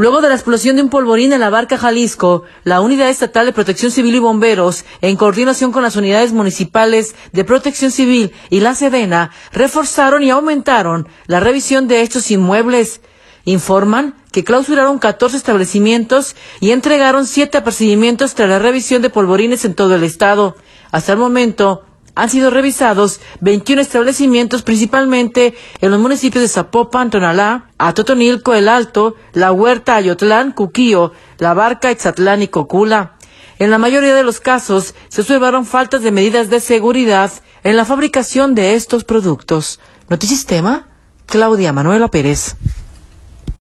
Luego de la explosión de un polvorín en La Barca, Jalisco, la Unidad Estatal de Protección Civil y Bomberos, en coordinación con las unidades municipales de Protección Civil y la Sedena, reforzaron y aumentaron la revisión de estos inmuebles. Informan que clausuraron 14 establecimientos y entregaron 7 apercibimientos tras la revisión de polvorines en todo el estado. Hasta el momento, han sido revisados 21 establecimientos, principalmente en los municipios de Zapopan, Tonalá, Atotonilco, El Alto, La Huerta, Ayotlán, Cuquío, La Barca, Etzatlán y Cocula. En la mayoría de los casos se observaron faltas de medidas de seguridad en la fabricación de estos productos. Notisistema, Claudia Manuela Pérez.